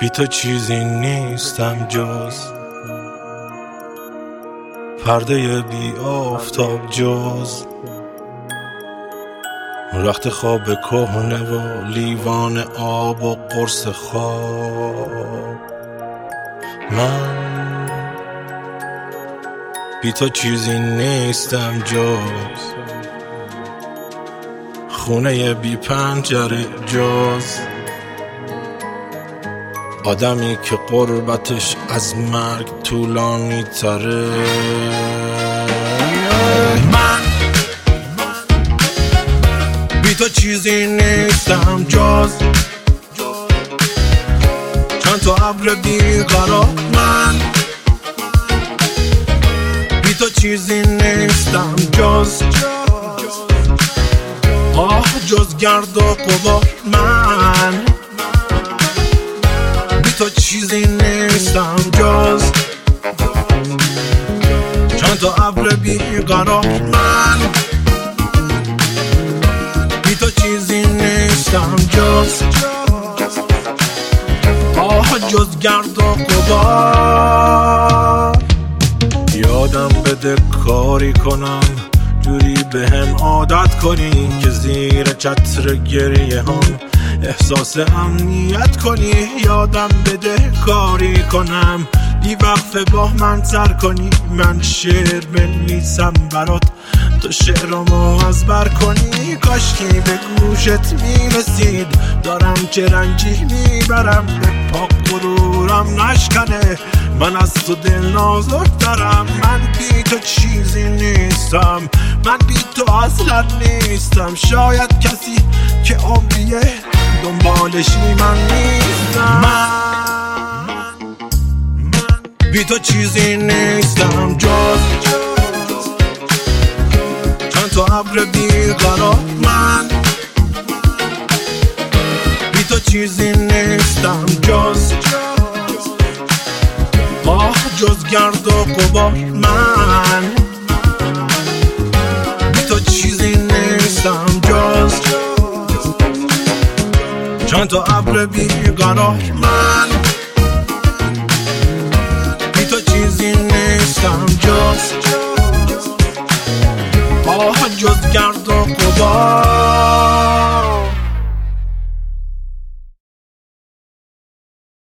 بی تو چیزی نیستم جز پرده بی آفتاب، جز رخت خواب کهنه و لیوان آب و قرص خواب. من بی تو چیزی نیستم جز خونه بی پنجره، جز آدمی که قربتش از مرگ طولانی تره. من بی تو چیزی نیستم جز چند تا ابر بیقرار. من بی تو چیزی نیستم جز جز گرد و غبار. من بی تو چیزی نیستم جز چند تا ابر بیقرار. من بی تو چیزی نیستم جز جز گرد و غبار. یادم بده کاری کنم جوری به هم عادت کنی که زیر چتر گریه هم احساس امنیت کنی. یادم بده کاری کنم بی وقفه با من سر کنی. من شعر بنویسم برات تو شعرامو از بر کنی. کاشکی به گوشت میرسید دارم چه رنجی میبرم به پاک غرورم نشکنه. من از تو دل نازک دارم. من بی تو چیزی نیستم. من بی تو اصلا نیستم. شاید کسی که عمریه دنبالشی من نیستم. من بی تو چیزی نیستم جز چند تا ابر بیقرار. من بی تو چیزی نیستم جز جز گرد و غبار. من بی تو چیزی نیستم جز چند تا ابر بیقرار. من بی تو چیزی نیستم جز جز گرد